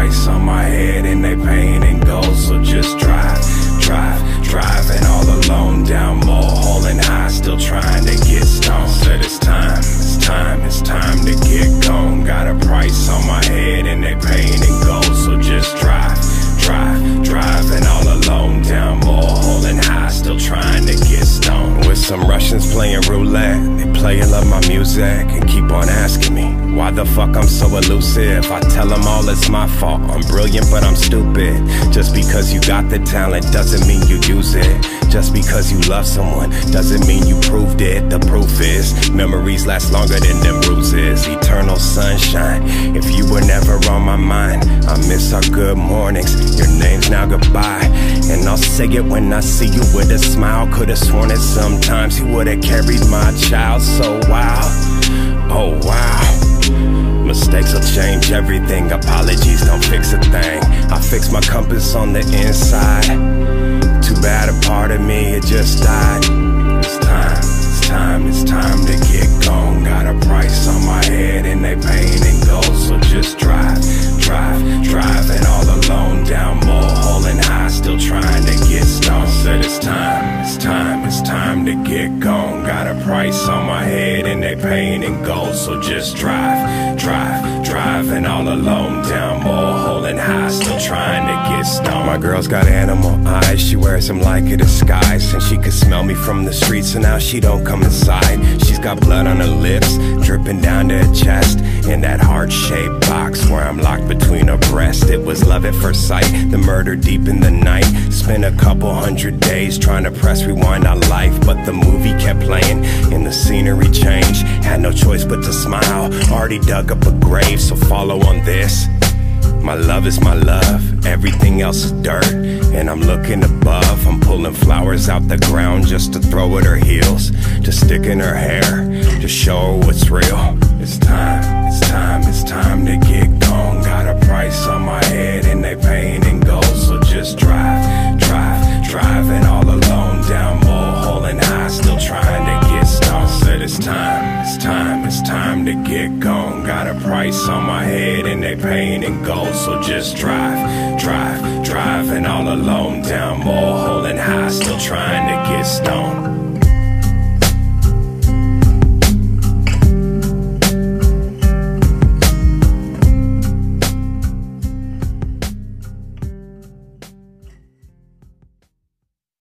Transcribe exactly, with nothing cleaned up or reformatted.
price on my head and they paying in gold. So just drive, drive, driving all alone down Mulholland High, still trying to get stoned. Said it's time, it's time, it's time to get gone. Got a price on my head and they paying in gold. So just drive, drive, driving all alone down Mulholland High, still trying to get stoned. With some Russians playing roulette, they play and love my music and keep on asking me why the fuck I'm so elusive. I tell them all it's my fault, I'm brilliant but I'm stupid. Just because you got the talent doesn't mean you use it. Just because you love someone doesn't mean you proved it. The proof is memories last longer than them bruises. Eternal sunshine, if you were never on my mind, I miss our good mornings, your name's now goodbye. And I'll say it when I see you with a smile. Could've sworn that sometimes you would've carried my child. So wow, oh wow, mistakes will change everything. Apologies don't fix a thing. I fix my compass on the inside. Too bad a part of me, it just died. It's time, it's time, it's time to get gone. Got a price on my head and they paying in gold. So just drive, drive, driving all alone down Mulholland High, still trying to get stoned. Said it's time, it's time, it's time to get gone. Got a price on my head and they paying in gold. So just drive, drive, driving all alone down Mulholland High, still trying to get stoned. My girl's got animal eyes, she wears them like a disguise. And she could smell me from the streets, so now she don't come inside. She's got blood on her lips, dripping down to her chest. In that heart-shaped box where I'm locked between her breasts. It was love at first sight, the murder deep in the night. Spent a couple hundred days trying to press rewind on life, but the movie kept playing and the scenery changed. Had no choice but to smile, already dug up a grave, so follow on this. My love is my love, everything else is dirt. And I'm looking above, I'm pulling flowers out the ground just to throw at her heels, to stick in her hair, to show her what's real. It's time, it's time, it's time to get gone. Got a price on my head and they paying in gold. So just drive, drive, driving all alone down Mulholland High, still trying to get stoned. Said it's time, it's time, it's time to get gone. Got a price on my head and they paying in gold. So just drive, drive, driving all alone down Mulholland High, still trying to get stoned.